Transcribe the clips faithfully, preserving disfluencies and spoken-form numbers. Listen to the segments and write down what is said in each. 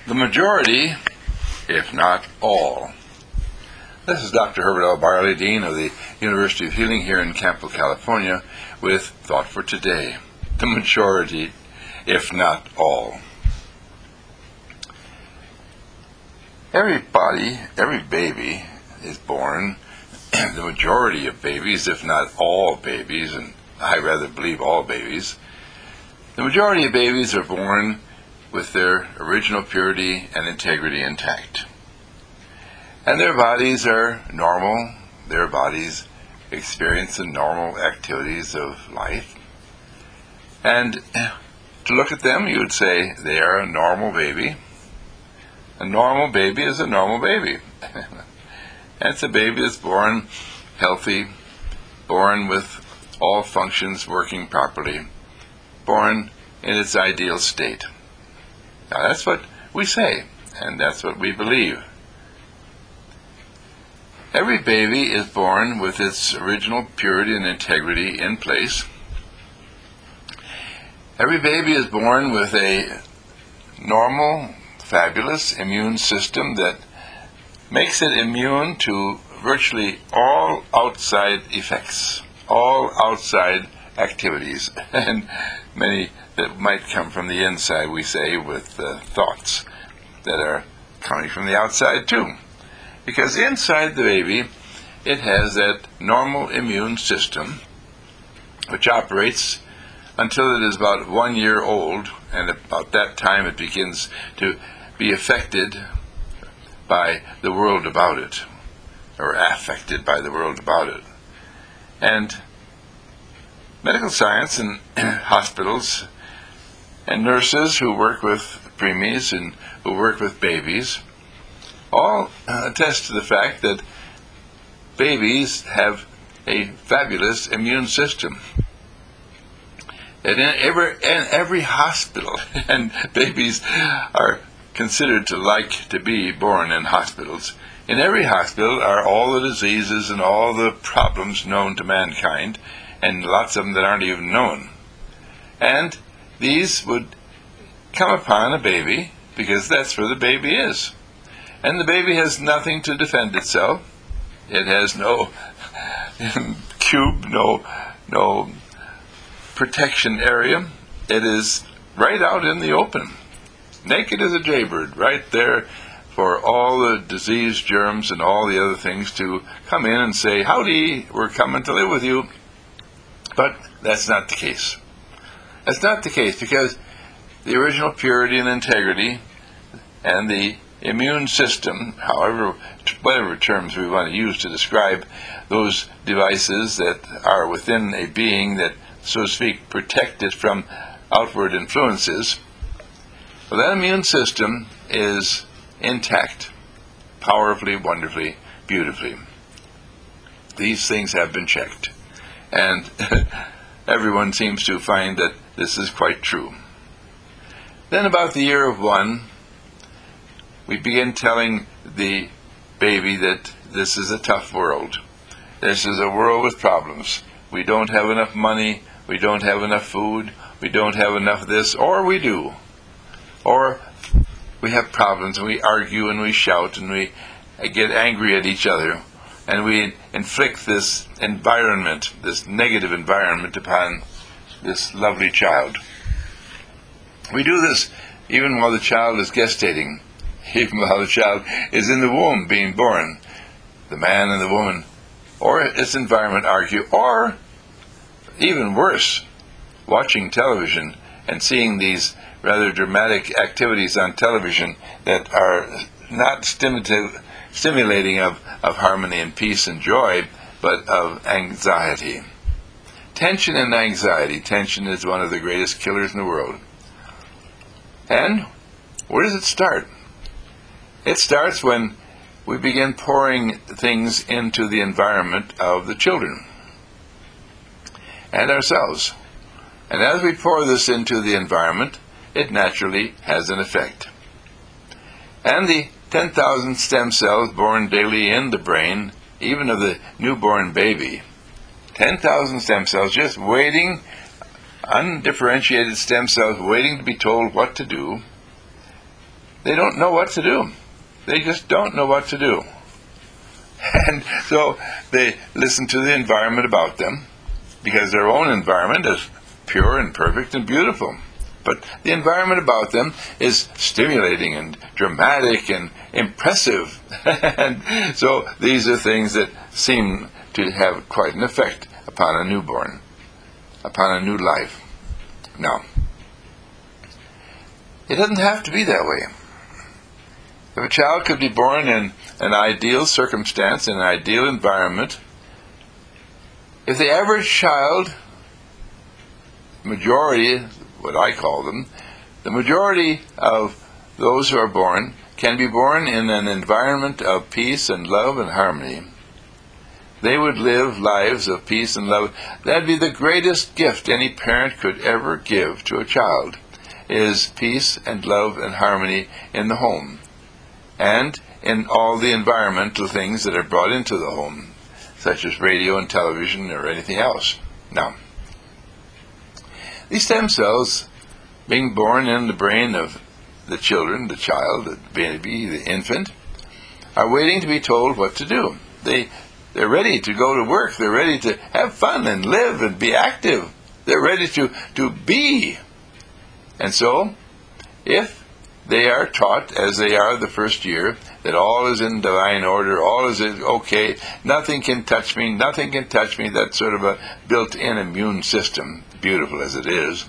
the majority, if not all. This is Doctor Herbert L. Barley, Dean of the University of Healing here in Campo, California, with Thought for Today. The majority, if not all. Everybody, every baby is born, the majority of babies, if not all babies, and I rather believe all babies, the majority of babies are born with their original purity and integrity intact. And their bodies are normal. Their bodies experience the normal activities of life. And to look at them, you would say they are a normal baby. A normal baby is a normal baby. And it's a baby that's born healthy, born with all functions working properly, born in its ideal state. Now that's what we say, and that's what we believe. Every baby is born with its original purity and integrity in place. Every baby is born with a normal, fabulous immune system that makes it immune to virtually all outside effects, all outside activities, and many that might come from the inside, we say, with uh, thoughts that are coming from the outside too. Because inside the baby, it has that normal immune system which operates until it is about one year old, and about that time it begins to be affected by the world about it, or affected by the world about it. And medical science and hospitals and nurses who work with preemies and who work with babies all attest to the fact that babies have a fabulous immune system. And in every, in every hospital, and babies are considered to like to be born in hospitals, in every hospital are all the diseases and all the problems known to mankind, and lots of them that aren't even known. And these would come upon a baby because that's where the baby is. And the baby has nothing to defend itself. It has no cube, no no protection area. It is right out in the open, naked as a jaybird, right there for all the disease germs and all the other things to come in and say, "Howdy, we're coming to live with you." But that's not the case. That's not the case because the original purity and integrity and the immune system, however, whatever terms we want to use to describe those devices that are within a being that, so to speak, protect it from outward influences, well, that immune system is intact, powerfully, wonderfully, beautifully. These things have been checked, and everyone seems to find that this is quite true. Then about the year of one, we begin telling the baby that this is a tough world. This is a world with problems. We don't have enough money, we don't have enough food, we don't have enough of this, or we do. Or we have problems and we argue and we shout and we get angry at each other, and we inflict this environment, this negative environment upon this lovely child. We do this even while the child is gestating, even while the child is in the womb being born. The man and the woman, or its environment, argue, or even worse, watching television and seeing these rather dramatic activities on television that are not stimula- stimulating of, of harmony and peace and joy, but of anxiety. Tension and anxiety. Tension is one of the greatest killers in the world. And where does it start? It starts when we begin pouring things into the environment of the children and ourselves. And as we pour this into the environment, it naturally has an effect. And the ten thousand stem cells born daily in the brain, even of the newborn baby, ten thousand stem cells just waiting, undifferentiated stem cells waiting to be told what to do, they don't know what to do. They just don't know what to do. And so they listen to the environment about them, because their own environment is pure and perfect and beautiful. But the environment about them is stimulating and dramatic and impressive. And so these are things that seem to have quite an effect upon a newborn, upon a new life. Now, it doesn't have to be that way. If a child could be born in an ideal circumstance, in an ideal environment, if the average child, majority, what I call them, the majority of those who are born can be born in an environment of peace and love and harmony, they would live lives of peace and love. That'd be the greatest gift any parent could ever give to a child, is peace and love and harmony in the home, and in all the environmental things that are brought into the home, such as radio and television or anything else. Now, these stem cells, being born in the brain of the children, the child, the baby, the infant, are waiting to be told what to do. They, they're ready to go to work. They're ready to have fun and live and be active. They're ready to, to be. And so, if they are taught, as they are the first year, that all is in divine order, all is okay, nothing can touch me, nothing can touch me, that's sort of a built-in immune system, beautiful as it is,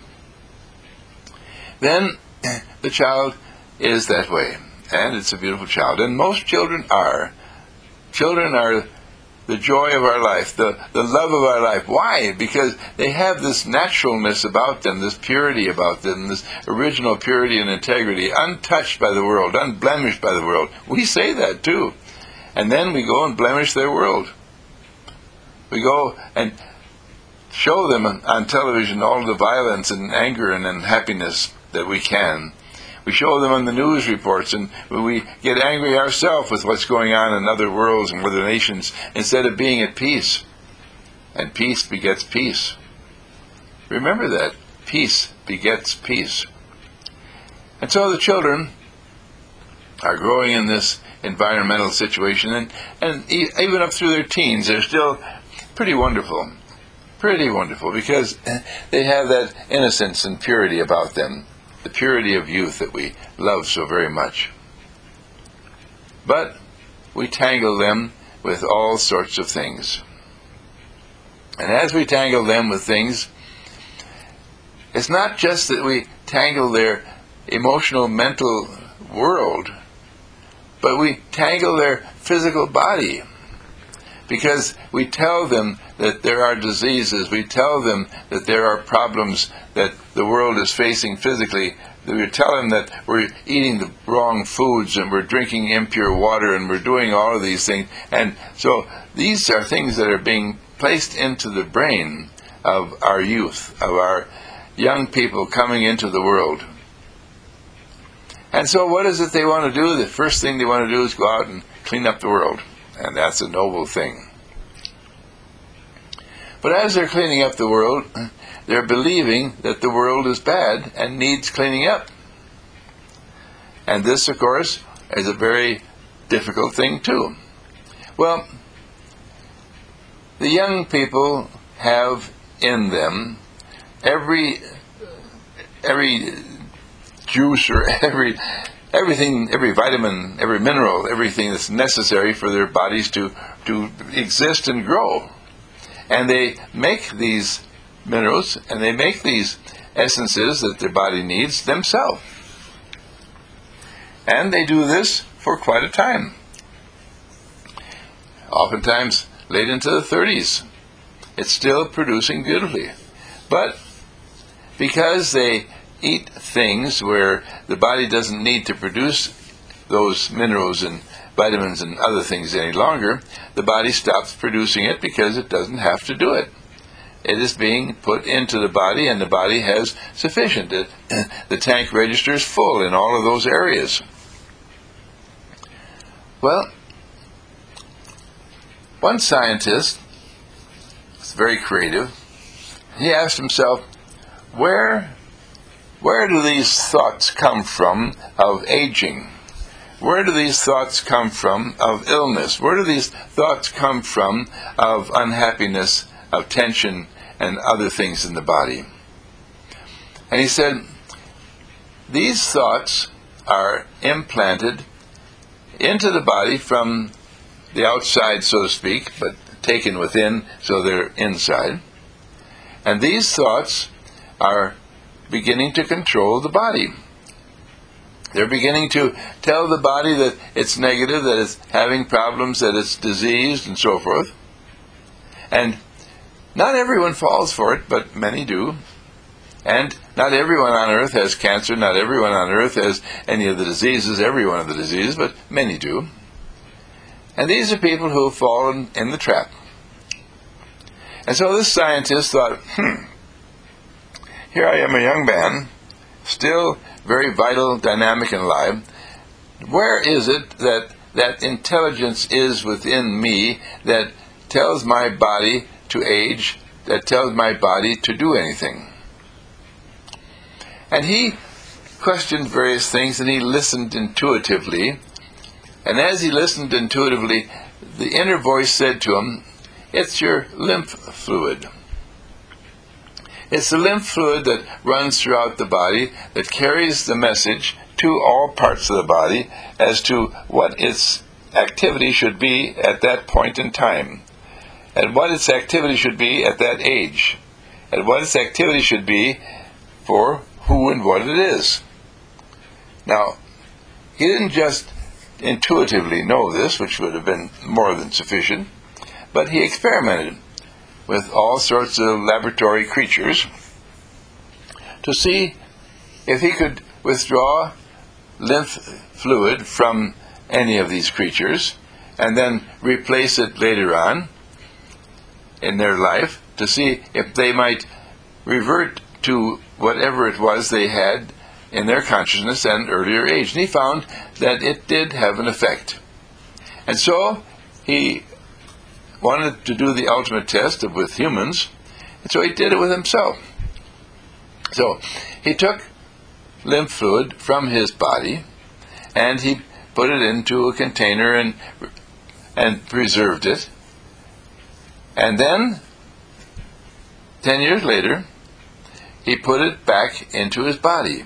then the child is that way, and it's a beautiful child. And most children are. Children are the joy of our life, the, the love of our life. Why? Because they have this naturalness about them, this purity about them, this original purity and integrity, untouched by the world, unblemished by the world. We say that too. And then we go and blemish their world. We go and show them on television all the violence and anger and unhappiness that we can. We show them on the news reports, and we get angry ourselves with what's going on in other worlds and other nations, instead of being at peace. And peace begets peace. Remember that. Peace begets peace. And so the children are growing in this environmental situation, and, and even up through their teens, they're still pretty wonderful. Pretty wonderful, because they have that innocence and purity about them, the purity of youth that we love so very much. But we tangle them with all sorts of things. And as we tangle them with things, it's not just that we tangle their emotional, mental world, but we tangle their physical body. Because we tell them that there are diseases, we tell them that there are problems that the world is facing physically, we tell them that we're eating the wrong foods and we're drinking impure water and we're doing all of these things. And so these are things that are being placed into the brain of our youth, of our young people coming into the world. And so what is it they want to do? The first thing they want to do is go out and clean up the world. And that's a noble thing. But as they're cleaning up the world, they're believing that the world is bad and needs cleaning up. And this, of course, is a very difficult thing too. Well, the young people have in them every every juice or every everything, every vitamin, every mineral, everything that's necessary for their bodies to, to exist and grow. And they make these minerals and they make these essences that their body needs themselves. And they do this for quite a time. Oftentimes late into the thirties. It's still producing beautifully. But because they eat things where the body doesn't need to produce those minerals and vitamins and other things any longer, the body stops producing it because it doesn't have to do it. It is being put into the body, and the body has sufficient. It, the tank register is full in all of those areas. Well, one scientist, is very creative, he asked himself, where Where do these thoughts come from of aging? where do these thoughts come from of illness? Where do these thoughts come from of unhappiness, of tension, and other things in the body? And he said, these thoughts are implanted into the body from the outside, so to speak, but taken within, so they're inside. And these thoughts are beginning to control the body. They're beginning to tell the body that it's negative, that it's having problems, that it's diseased, and so forth. And not everyone falls for it, but many do. And not everyone on earth has cancer, not everyone on earth has any of the diseases, every one of the diseases, but many do. And these are people who have fallen in the trap. And so this scientist thought, hmm, here I am, a young man, still very vital, dynamic, and alive. Where is it that that intelligence is within me that tells my body to age, that tells my body to do anything? And he questioned various things, and he listened intuitively. And as he listened intuitively, the inner voice said to him, it's your lymph fluid. It's the lymph fluid that runs throughout the body, that carries the message to all parts of the body as to what its activity should be at that point in time, and what its activity should be at that age, and what its activity should be for who and what it is. Now, he didn't just intuitively know this, which would have been more than sufficient, but he experimented with all sorts of laboratory creatures to see if he could withdraw lymph fluid from any of these creatures and then replace it later on in their life, to see if they might revert to whatever it was they had in their consciousness and earlier age. And he found that it did have an effect. And so he wanted to do the ultimate test with humans, and so he did it with himself. So he took lymph fluid from his body, and he put it into a container and and preserved it. And then, ten years later, he put it back into his body.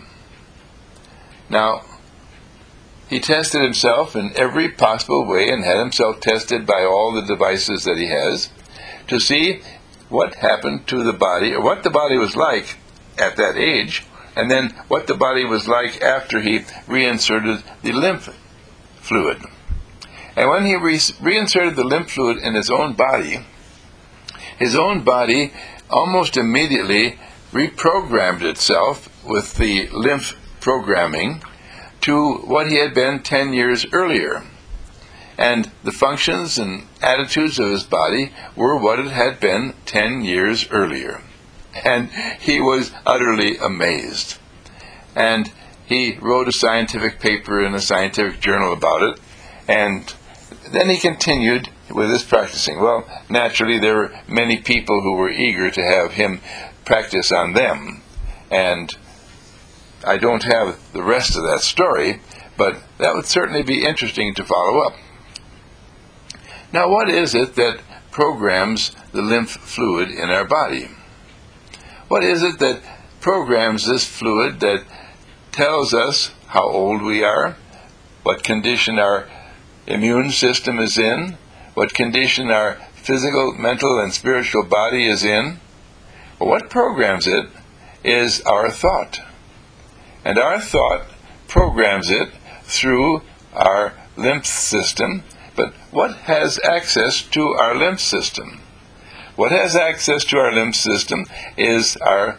Now, he tested himself in every possible way and had himself tested by all the devices that he has to see what happened to the body, or what the body was like at that age, and then what the body was like after he reinserted the lymph fluid. And when he re- reinserted the lymph fluid in his own body, his own body almost immediately reprogrammed itself with the lymph programming to what he had been ten years earlier. And the functions and attitudes of his body were what it had been ten years earlier. And he was utterly amazed. And he wrote a scientific paper in a scientific journal about it, and then he continued with his practicing. Well, naturally, there were many people who were eager to have him practice on them, and I don't have the rest of that story, but that would certainly be interesting to follow up. Now, what is it that programs the lymph fluid in our body? What is it that programs this fluid that tells us how old we are, what condition our immune system is in, what condition our physical, mental, and spiritual body is in? Well, what programs it is our thought. And our thought programs it through our lymph system. But what has access to our lymph system? What has access to our lymph system is our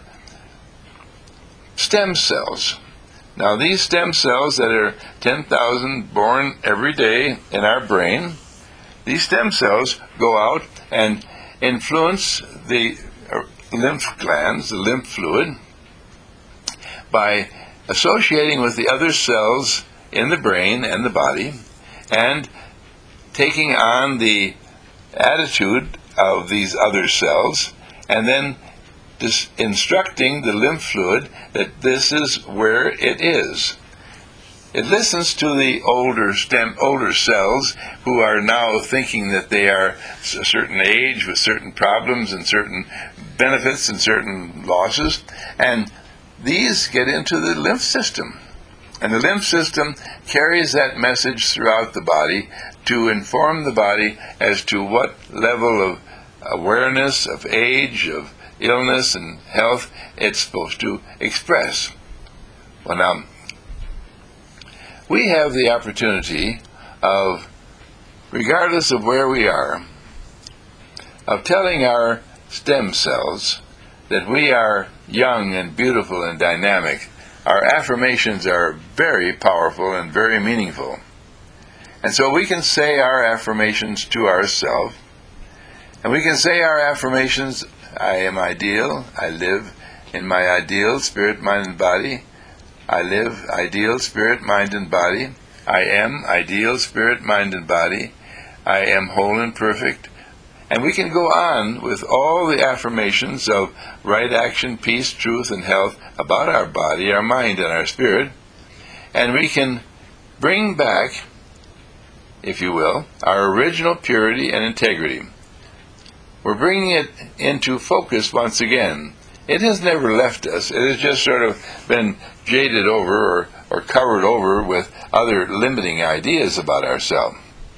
stem cells. Now, these stem cells that are ten thousand born every day in our brain, these stem cells go out and influence the lymph glands, the lymph fluid, by associating with the other cells in the brain and the body, and taking on the attitude of these other cells, and then dis- instructing the lymph fluid that this is where it is. It listens to the older stem, older cells who are now thinking that they are a certain age with certain problems and certain benefits and certain losses, and these get into the lymph system. And the lymph system carries that message throughout the body to inform the body as to what level of awareness, of age, of illness and health it's supposed to express. Well, now, we have the opportunity of, regardless of where we are, of telling our stem cells that we are young and beautiful and dynamic. Our affirmations are very powerful and very meaningful. And so we can say our affirmations to ourselves, and we can say our affirmations, I am ideal, I live in my ideal spirit, mind, and body. I live ideal spirit, mind, and body. I am ideal spirit, mind, and body. I am whole and perfect. And we can go on with all the affirmations of right action, peace, truth, and health about our body, our mind, and our spirit. And we can bring back, if you will, our original purity and integrity. We're bringing it into focus once again. It has never left us. It has just sort of been jaded over or, or covered over with other limiting ideas about ourselves.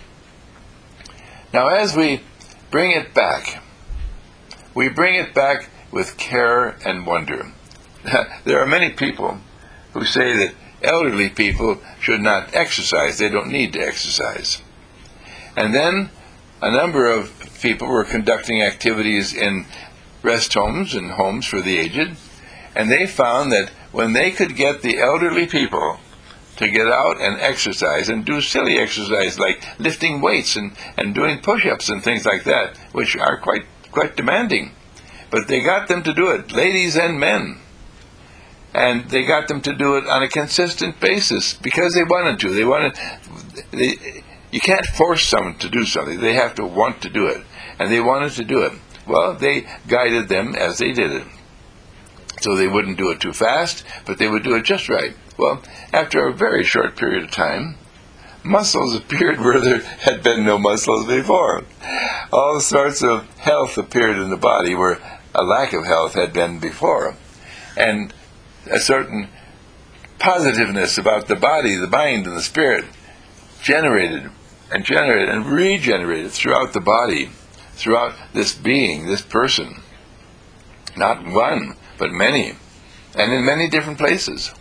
Now, as we bring it back, we bring it back with care and wonder. There are many people who say that elderly people should not exercise. They don't need to exercise. And then a number of people were conducting activities in rest homes and homes for the aged, and they found that when they could get the elderly people to get out and exercise and do silly exercise like lifting weights and, and doing push-ups and things like that, which are quite quite demanding, but they got them to do it, ladies and men, and they got them to do it on a consistent basis because they wanted to. They wanted. They, you can't force someone to do something. They have to want to do it, and they wanted to do it. Well, they guided them as they did it. So they wouldn't do it too fast, but they would do it just right. Well, after a very short period of time, muscles appeared where there had been no muscles before. All sorts of health appeared in the body where a lack of health had been before. And a certain positiveness about the body, the mind, and the spirit generated and generated and regenerated throughout the body, throughout this being, this person. Not one, but many, and in many different places.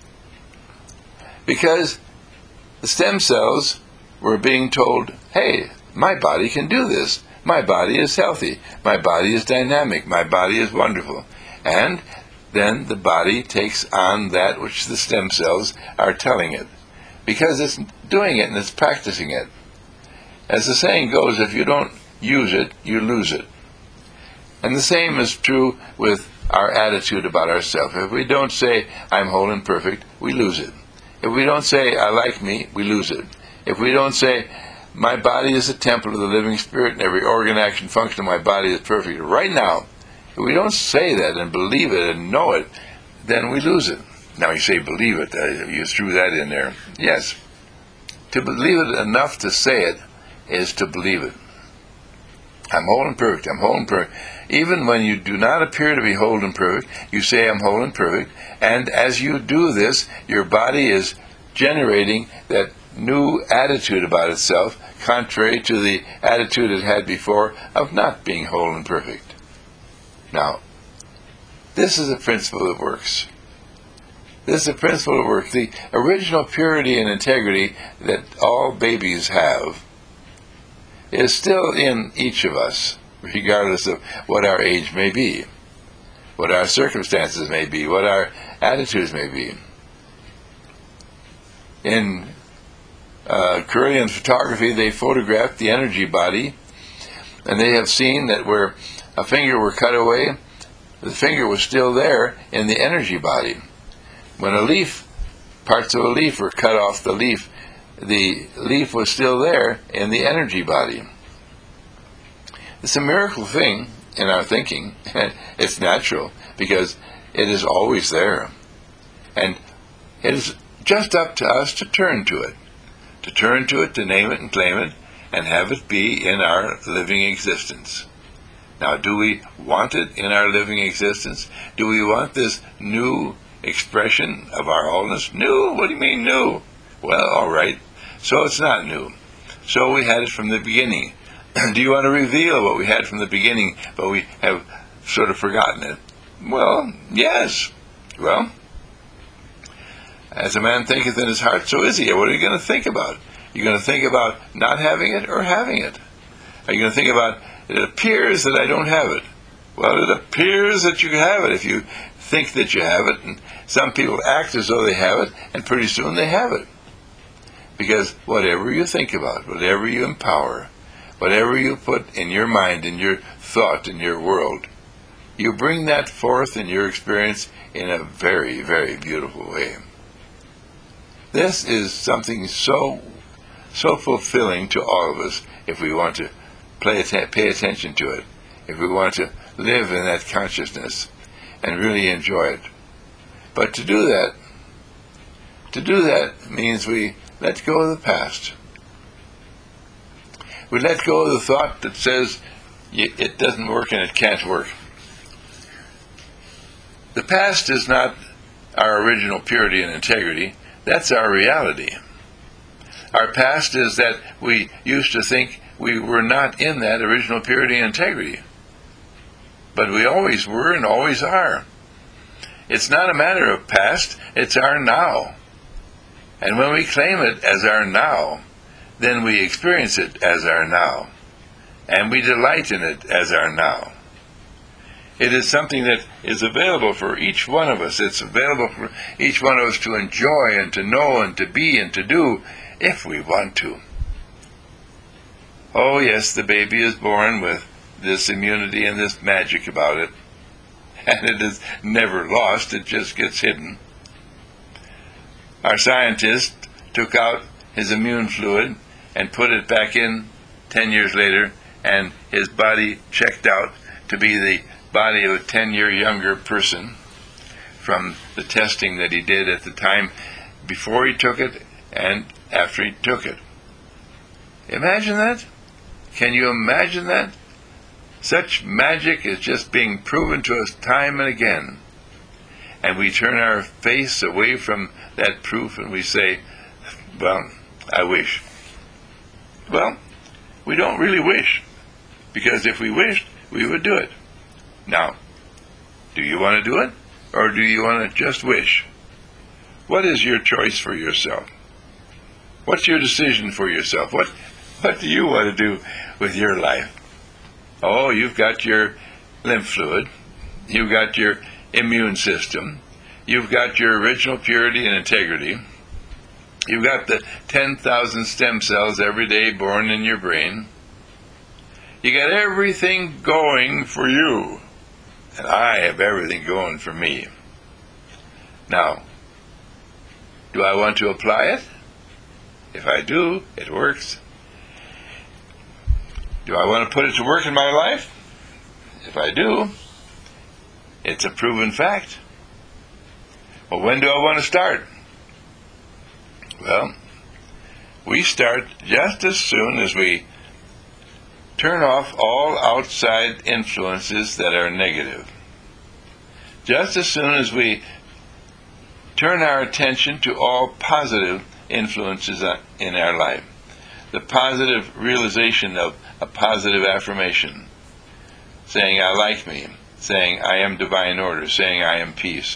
Because the stem cells were being told, hey, my body can do this. My body is healthy. My body is dynamic. My body is wonderful. And then the body takes on that which the stem cells are telling it, because it's doing it and it's practicing it. As the saying goes, if you don't use it, you lose it. And the same is true with our attitude about ourselves. If we don't say, I'm whole and perfect, we lose it. If we don't say, I like me, we lose it. If we don't say, my body is a temple of the living spirit and every organ, action, function of my body is perfect right now, if we don't say that and believe it and know it, then we lose it. Now you say believe it, uh, you threw that in there. Yes. To believe it enough to say it is to believe it. I'm whole and perfect, I'm whole and perfect. Even when you do not appear to be whole and perfect, you say I'm whole and perfect, and as you do this, your body is generating that new attitude about itself, contrary to the attitude it had before of not being whole and perfect. Now, this is a principle that works. This is a principle that works. The original purity and integrity that all babies have is still in each of us, regardless of what our age may be, what our circumstances may be, what our attitudes may be. In uh, Kirlian photography, they photographed the energy body, and they have seen that where a finger were cut away, the finger was still there in the energy body. When a leaf, parts of a leaf were cut off the leaf, the leaf was still there in the energy body. It's a miracle thing in our thinking. It's natural because it is always there. And it is just up to us to turn to it, to turn to it, to name it and claim it, and have it be in our living existence. Now, do we want it in our living existence? Do we want this new expression of our allness? New? What do you mean new? Well, all right. So it's not new. So we had it from the beginning. Do you want to reveal what we had from the beginning, but we have sort of forgotten it? Well, yes. Well, as a man thinketh in his heart, so is he. What are you going to think about? You're going to think about not having it or having it? Are you going to think about, it appears that I don't have it? Well, it appears that you have it if you think that you have it, and some people act as though they have it, and pretty soon they have it. Because whatever you think about, whatever you empower, whatever you put in your mind, in your thought, in your world, you bring that forth in your experience in a very, very beautiful way. This is something so, so fulfilling to all of us if we want to pay, atten- pay attention to it, if we want to live in that consciousness and really enjoy it. But to do that, to do that means we let go of the past. We let go of the thought that says it doesn't work and it can't work. The past is not our original purity and integrity. That's our reality. Our past is that we used to think we were not in that original purity and integrity. But we always were and always are. It's not a matter of past, it's our now. And when we claim it as our now, then we experience it as our now. And we delight in it as our now. It is something that is available for each one of us. It's available for each one of us to enjoy and to know and to be and to do if we want to. Oh yes, the baby is born with this immunity and this magic about it. And it is never lost, it just gets hidden. Our scientist took out his immune fluid and put it back in ten years later, and his body checked out to be the body of a ten-year younger person from the testing that he did at the time before he took it and after he took it. Imagine that? Can you imagine that? Such magic is just being proven to us time and again. And we turn our face away from that proof and we say, well, I wish. Well, we don't really wish, because if we wished, we would do it. Now, do you want to do it, or do you want to just wish? What is your choice for yourself? What's your decision for yourself? What, what do you want to do with your life? Oh, you've got your lymph fluid. You've got your immune system. You've got your original purity and integrity. You've got the ten thousand stem cells every day born in your brain. You got everything going for you. And I have everything going for me. Now, do I want to apply it? If I do, it works. Do I want to put it to work in my life? If I do, it's a proven fact. Well, when do I want to start? Well, we start just as soon as we turn off all outside influences that are negative. Just as soon as we turn our attention to all positive influences in our life. The positive realization of a positive affirmation. Saying, I like me. Saying, I am divine order. Saying, I am peace.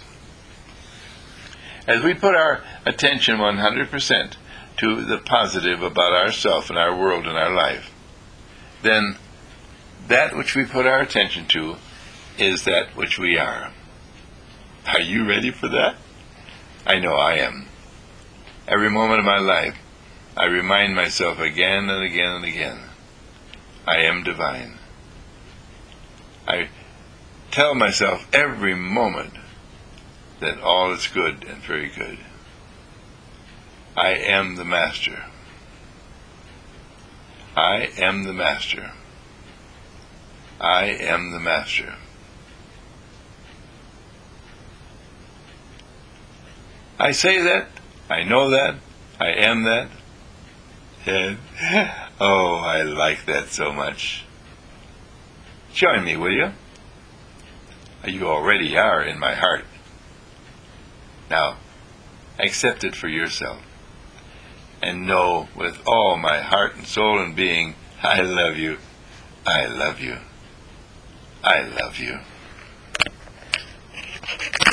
As we put our attention one hundred percent to the positive about ourselves and our world and our life, then that which we put our attention to is that which we are. Are you ready for that? I know I am. Every moment of my life, I remind myself again and again and again, I am divine. I tell myself every moment that all is good and very good. I am the master. I am the master. I am the master. I say that I know that. I am that. And, oh, I like that so much. Join me, will you? You already are in my heart. Now, accept it for yourself. And know with all my heart and soul and being, I love you. I love you. I love you.